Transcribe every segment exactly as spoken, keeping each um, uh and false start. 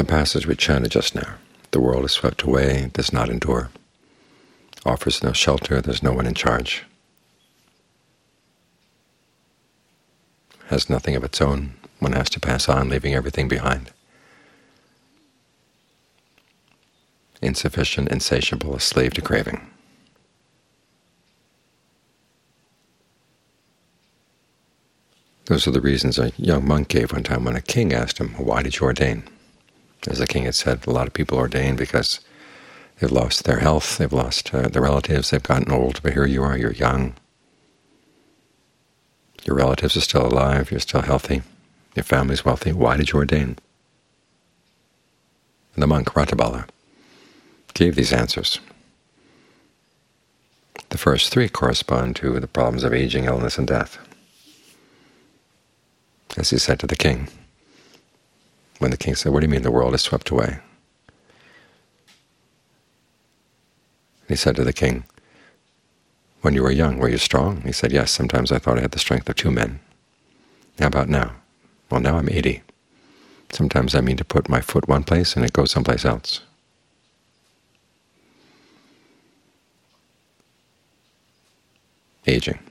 The passage we chanted just now, the world is swept away, does not endure, offers no shelter, there's no one in charge, has nothing of its own, one has to pass on, leaving everything behind. Insufficient, insatiable, a slave to craving. Those are the reasons a young monk gave one time when a king asked him, why did you ordain? As the king had said, a lot of people ordain because they've lost their health, they've lost uh, their relatives, they've gotten old, but here you are, you're young. Your relatives are still alive, you're still healthy, your family's wealthy. Why did you ordain? And the monk, Rathabala, gave these answers. The first three correspond to the problems of aging, illness, and death. As he said to the king, when the king said, what do you mean the world is swept away? He said to the king, when you were young, were you strong? He said, yes, sometimes I thought I had the strength of two men. How about now? Well, now I'm eighty. Sometimes I mean to put my foot one place and it goes someplace else. Aging.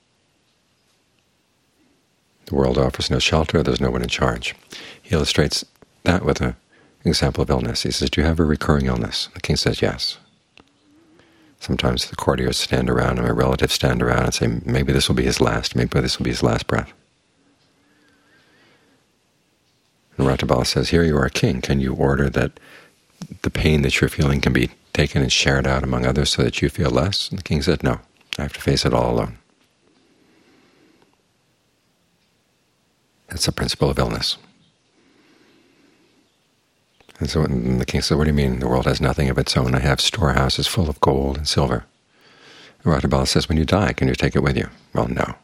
The world offers no shelter, there's no one in charge. He illustrates that with an example of illness. He says, do you have a recurring illness? The king says, yes. Sometimes the courtiers stand around and my relatives stand around and say, maybe this will be his last, maybe this will be his last breath. And Rathabala says, here you are a king. Can you order that the pain that you're feeling can be taken and shared out among others so that you feel less? And the king said, no, I have to face it all alone. That's the principle of illness. And so when the king said, what do you mean the world has nothing of its own? I have storehouses full of gold and silver. And Rathabala says, when you die, can you take it with you? Well, no.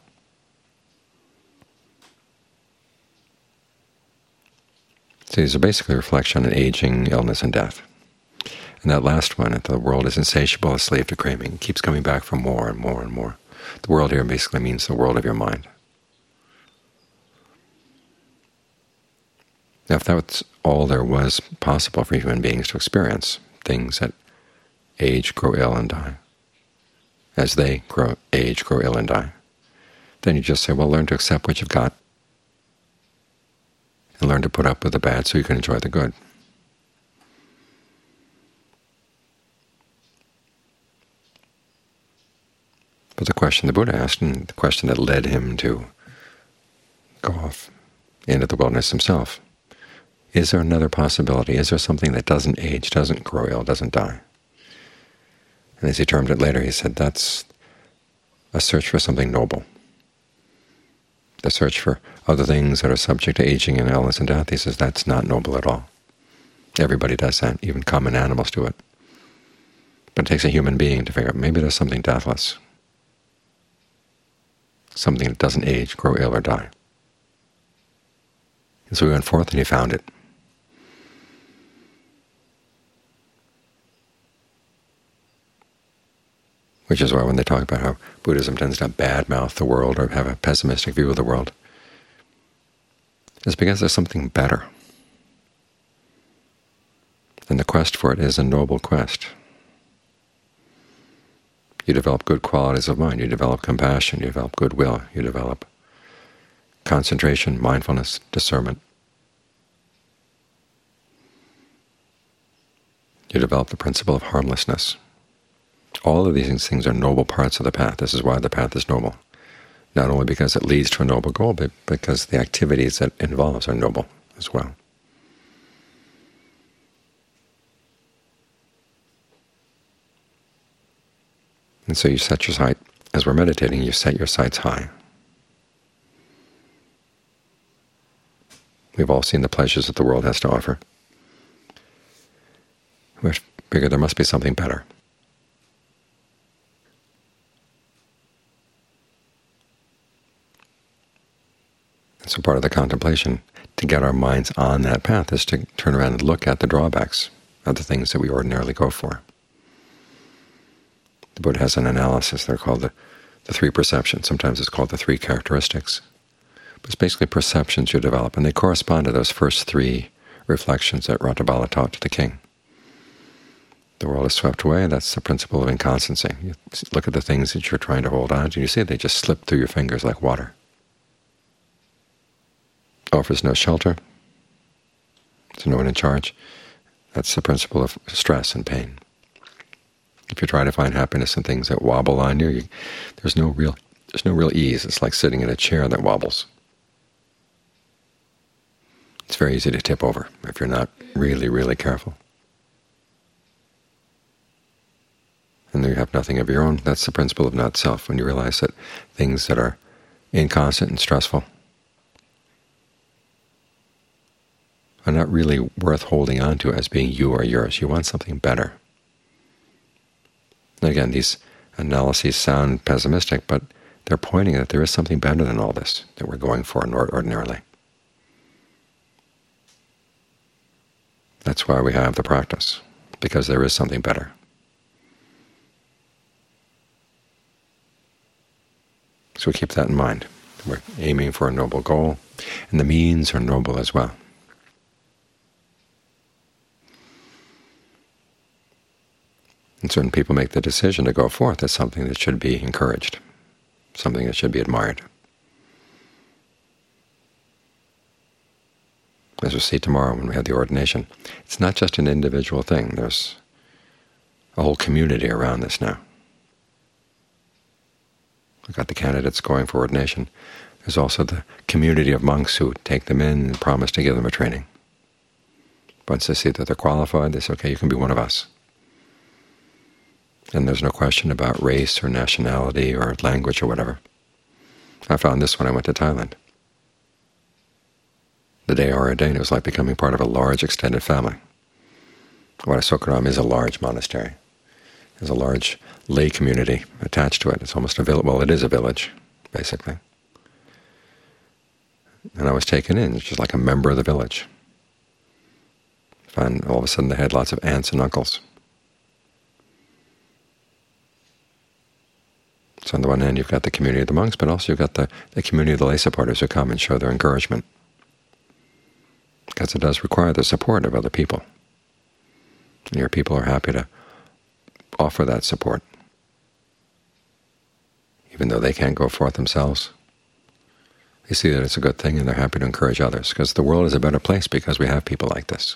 So these are basically a reflection on aging, illness, and death. And that last one, that the world is insatiable, a slave to craving, it keeps coming back for more and more and more. The world here basically means the world of your mind. Now, if that's all there was possible for human beings to experience, things that age, grow ill, and die, as they grow, age, grow ill, and die, then you just say, well, learn to accept what you've got and learn to put up with the bad so you can enjoy the good. But the question the Buddha asked, and the question that led him to go off into the wilderness himself, is there another possibility? Is there something that doesn't age, doesn't grow ill, doesn't die? And as he termed it later, he said that's a search for something noble. The search for other things that are subject to aging and illness and death, he says that's not noble at all. Everybody does that. Even common animals do it. But it takes a human being to figure out maybe there's something deathless, something that doesn't age, grow ill, or die. And so he went forth and he found it. Which is why when they talk about how Buddhism tends to badmouth the world or have a pessimistic view of the world, it's because there's something better. And the quest for it is a noble quest. You develop good qualities of mind, you develop compassion, you develop goodwill, you develop concentration, mindfulness, discernment. You develop the principle of harmlessness. All of these things are noble parts of the path. This is why the path is noble. Not only because it leads to a noble goal, but because the activities that it involves are noble as well. And so you set your sight, as we're meditating, you set your sights high. We've all seen the pleasures that the world has to offer. We figure there must be something better. And so part of the contemplation to get our minds on that path is to turn around and look at the drawbacks of the things that we ordinarily go for. The Buddha has an analysis. They're called the, the three perceptions. Sometimes it's called the three characteristics. But it's basically perceptions you develop, and they correspond to those first three reflections that Ratabala taught to the king. The world is swept away. That's the principle of inconstancy. You look at the things that you're trying to hold on to, and you see they just slip through your fingers like water. Offers no shelter. There's no one in charge. That's the principle of stress and pain. If you try to find happiness in things that wobble on you, you there's no real there's no real ease. It's like sitting in a chair that wobbles. It's very easy to tip over if you're not really, really careful. And you have nothing of your own. That's the principle of not-self, when you realize that things that are inconstant and stressful are not really worth holding on to as being you or yours. You want something better. And again, these analyses sound pessimistic, but they're pointing that there is something better than all this that we're going for ordinarily. That's why we have the practice, because there is something better. So we keep that in mind. We're aiming for a noble goal, and the means are noble as well. And certain people make the decision to go forth as something that should be encouraged, something that should be admired. As we'll see tomorrow when we have the ordination, it's not just an individual thing. There's a whole community around this now. We've got the candidates going for ordination. There's also the community of monks who take them in and promise to give them a training. Once they see that they're qualified, they say, okay, you can be one of us. And there's no question about race or nationality or language or whatever. I found this when I went to Thailand. The day I ordained, it was like becoming part of a large extended family. Vajrasaokharam is a large monastery. There's a large lay community attached to it. It's almost a village. Well, it is a village, basically. And I was taken in, just like a member of the village. And all of a sudden they had lots of aunts and uncles. So on the one hand you've got the community of the monks, but also you've got the, the community of the lay supporters who come and show their encouragement. Because it does require the support of other people. And your people are happy to offer that support, even though they can't go forth themselves. They see that it's a good thing, and they're happy to encourage others, because the world is a better place because we have people like this.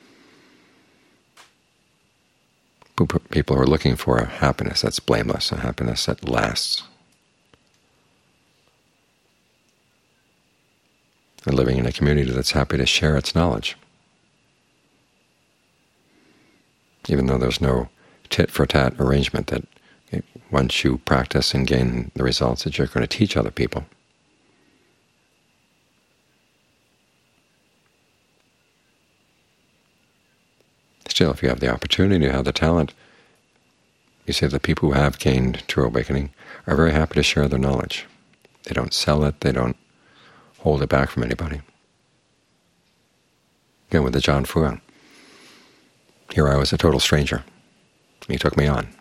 People who are looking for a happiness that's blameless, a happiness that lasts. And living in a community that's happy to share its knowledge. Even though there's no tit-for-tat arrangement that once you practice and gain the results that you're going to teach other people. Still, if you have the opportunity, you have the talent, you see the people who have gained true awakening are very happy to share their knowledge. They don't sell it, they don't hold it back from anybody. Again, with the Ajahn Fuang, here I was a total stranger. He took me on.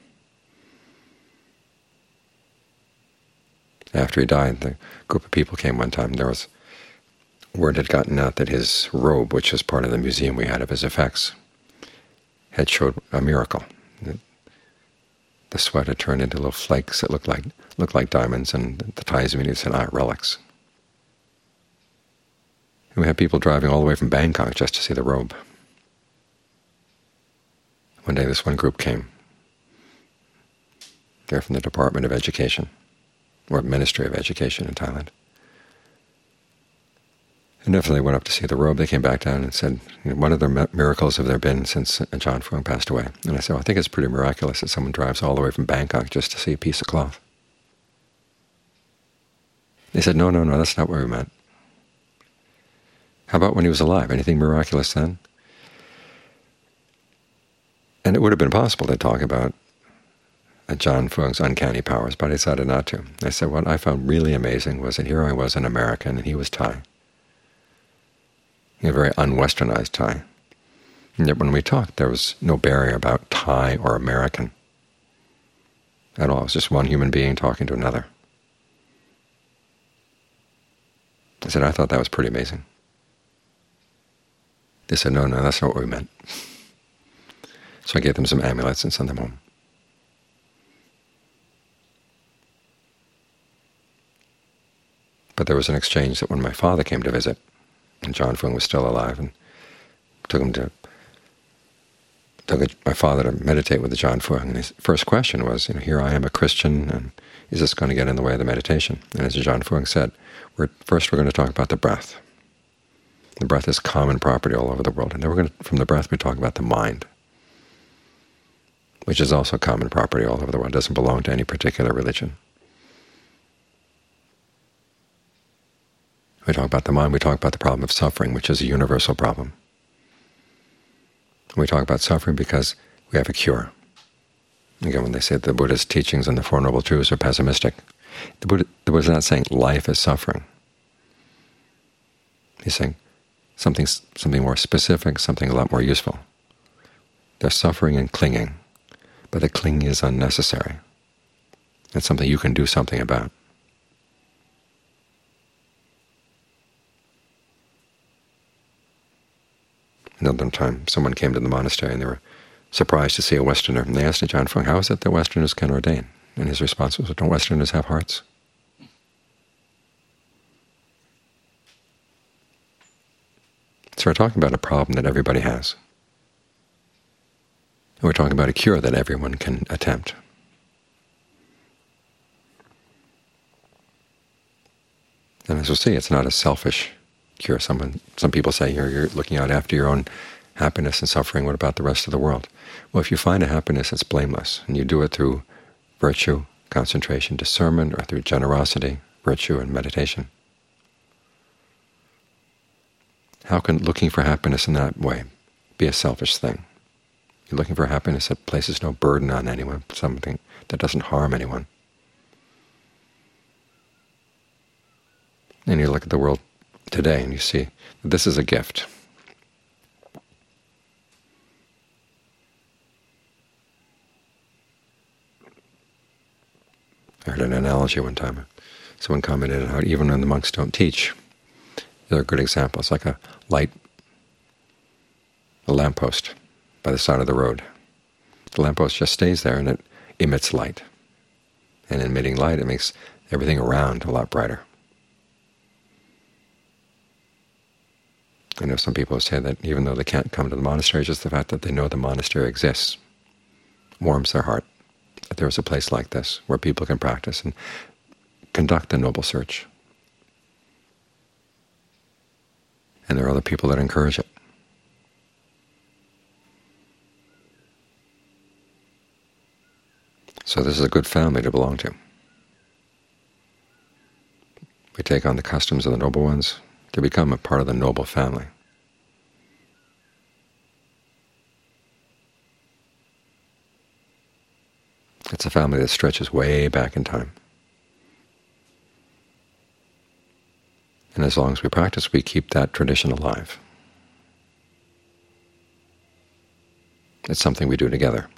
After he died, the group of people came one time. There was word had gotten out that his robe, which was part of the museum we had of his effects, had showed a miracle. The sweat had turned into little flakes that looked like looked like diamonds, and the Thais immediately said, ah, relics. And we had people driving all the way from Bangkok just to see the robe. One day this one group came. They're from the Department of Education, or Ministry of Education in Thailand. And after they went up to see the robe, they came back down and said, what other miracles have there been since Ajahn Fuang passed away? And I said, well, I think it's pretty miraculous that someone drives all the way from Bangkok just to see a piece of cloth. They said, no, no, no, that's not what we meant. How about when he was alive? Anything miraculous then? And it would have been possible to talk about Ajahn Fuang's uncanny powers, but I decided not to. I said what I found really amazing was that here I was, an American, and he was Thai. A very unwesternized Thai. And yet when we talked, there was no barrier about Thai or American at all. It was just one human being talking to another. I said, I thought that was pretty amazing. They said, no, no, that's not what we meant. So I gave them some amulets and sent them home. But there was an exchange that when my father came to visit, and Ajaan Fuang was still alive, and took him to took my father to meditate with Ajaan Fuang, and his first question was, you know, here I am a Christian, and is this going to get in the way of the meditation? And as Ajaan Fuang said, we're, first we're going to talk about the breath. The breath is common property all over the world, and then we're going to, from the breath we talk about the mind, which is also common property all over the world. It doesn't belong to any particular religion. We talk about the mind, we talk about the problem of suffering, which is a universal problem. We talk about suffering because we have a cure. Again, when they say the Buddha's teachings and the Four Noble Truths are pessimistic, the Buddha, the Buddha's not saying life is suffering. He's saying something, something more specific, something a lot more useful. There's suffering and clinging, but the clinging is unnecessary. It's something you can do something about. Another time, someone came to the monastery and they were surprised to see a Westerner. And they asked Ajaan Fuang, how is it that Westerners can ordain? And his response was, don't Westerners have hearts? So we're talking about a problem that everybody has. And we're talking about a cure that everyone can attempt. And as we'll see, it's not a selfish cure. Someone, some people say you're, you're looking out after your own happiness and suffering. What about the rest of the world? Well, if you find a happiness that's blameless, and you do it through virtue, concentration, discernment, or through generosity, virtue, and meditation, how can looking for happiness in that way be a selfish thing? You're looking for happiness that places no burden on anyone, something that doesn't harm anyone. And you look at the world today and you see that this is a gift. I heard an analogy one time. Someone commented on how even when the monks don't teach, they're a good example. It's like a light, a lamppost by the side of the road. The lamppost just stays there and it emits light. And emitting light, it makes everything around a lot brighter. I know some people say that even though they can't come to the monastery, just the fact that they know the monastery exists warms their heart, that there is a place like this where people can practice and conduct the noble search. And there are other people that encourage it. So this is a good family to belong to. We take on the customs of the noble ones to become a part of the noble family. It's a family that stretches way back in time. And as long as we practice, we keep that tradition alive. It's something we do together.